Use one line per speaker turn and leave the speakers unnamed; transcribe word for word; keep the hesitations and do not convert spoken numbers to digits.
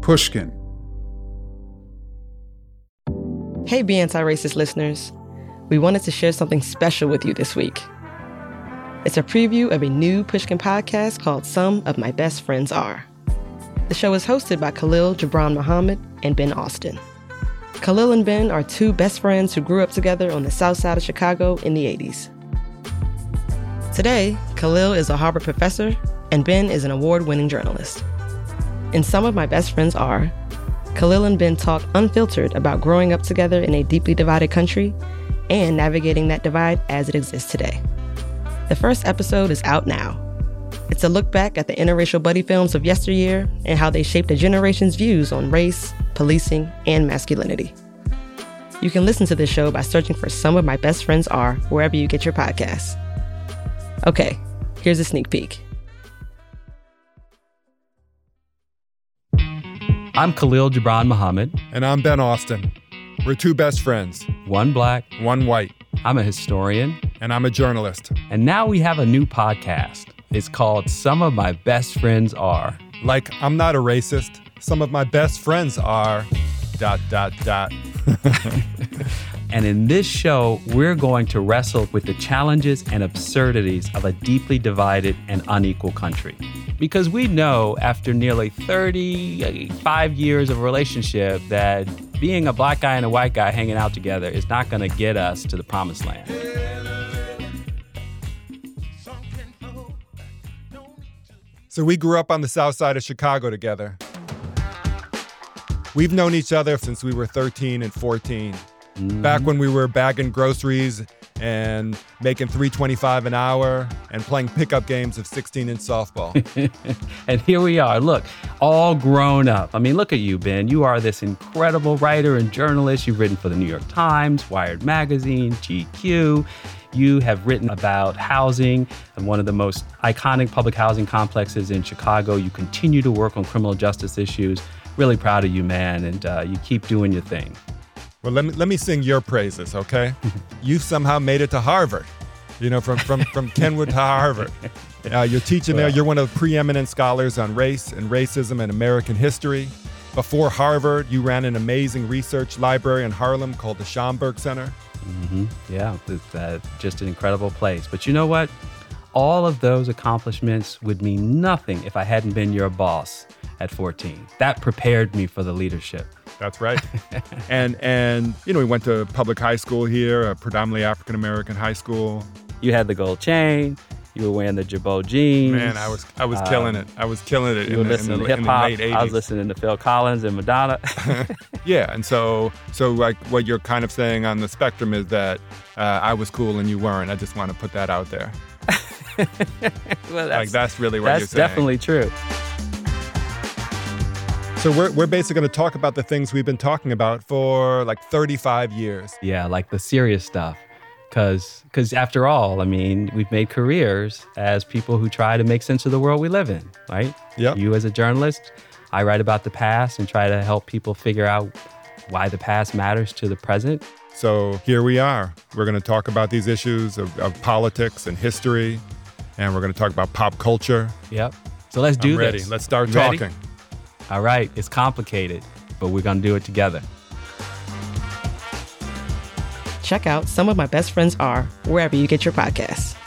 Pushkin.
Hey, Be Anti-Racist listeners. We wanted to share something special with you this week. It's a preview of a new Pushkin podcast called Some of My Best Friends Are. The show is hosted by Khalil Gibran Muhammad and Ben Austin. Khalil and Ben are two best friends who grew up together on the south side of Chicago in the eighties. Today, Khalil is a Harvard professor and Ben is an award-winning journalist. In Some of My Best Friends Are, Khalil and Ben talk unfiltered about growing up together in a deeply divided country and navigating that divide as it exists today. The first episode is out now. It's a look back at the interracial buddy films of yesteryear and how they shaped a generation's views on race, policing, and masculinity. You can listen to this show by searching for Some of My Best Friends Are wherever you get your podcasts. Okay, here's a sneak peek.
I'm Khalil Gibran Muhammad.
And I'm Ben Austin. We're two best friends.
One black.
One white.
I'm a historian.
And I'm a journalist.
And now we have a new podcast. It's called Some of My Best Friends Are.
Like, I'm not a racist. Some of my best friends are... dot, dot, dot.
And in this show, we're going to wrestle with the challenges and absurdities of a deeply divided and unequal country. Because we know after nearly thirty-five years of a relationship that being a black guy and a white guy hanging out together is not going to get us to the promised land.
So we grew up on the south side of Chicago together. We've known each other since we were thirteen and fourteen. Mm. Back when we were bagging groceries and making three twenty-five an hour and playing pickup games of sixteen-inch softball.
And here we are, look, all grown up. I mean, look at you, Ben. You are this incredible writer and journalist. You've written for the New York Times, Wired Magazine, G Q. You have written about housing and one of the most iconic public housing complexes in Chicago. You continue to work on criminal justice issues. Really proud of you, man, and uh, you keep doing your thing.
Well, let me let me sing your praises, okay? You somehow made it to Harvard, you know, from from, from Kenwood to Harvard. Uh, you're teaching there. You're one of the preeminent scholars on race and racism and American history. Before Harvard, you ran an amazing research library in Harlem called the Schomburg Center.
Mm-hmm. Yeah, it's uh, just an incredible place. But you know what? All of those accomplishments would mean nothing if I hadn't been your boss at fourteen. That prepared me for the leadership.
That's right. and, and you know, we went to public high school here, a predominantly African-American high school.
You had the gold chain. You were wearing the Jabot jeans.
Man, I was I was um, killing it. I was killing it
you
in,
were
the,
listening
in, the,
to
in the
hip-hop.
late eighties.
I was listening to Phil Collins and Madonna.
Yeah, and so so like what you're kind of saying on the spectrum is that uh, I was cool and you weren't. I just want to put that out there.
Well, that's,
like that's really what
that's
you're saying.
That's definitely true.
So we're we're basically going to talk about the things we've been talking about for like thirty-five years.
Yeah, like the serious stuff. Because because after all, I mean, we've made careers as people who try to make sense of the world we live in, right?
Yep.
You as a journalist, I write about the past and try to help people figure out why the past matters to the present.
So here we are. We're going to talk about these issues of, of politics and history, and we're going to talk about pop culture.
Yep. So let's do
I'm ready.
this.
Let's start
You
talking.
Ready? All right. It's complicated, but we're going to do it together.
Check out Some of My Best Friends Are wherever you get your podcasts.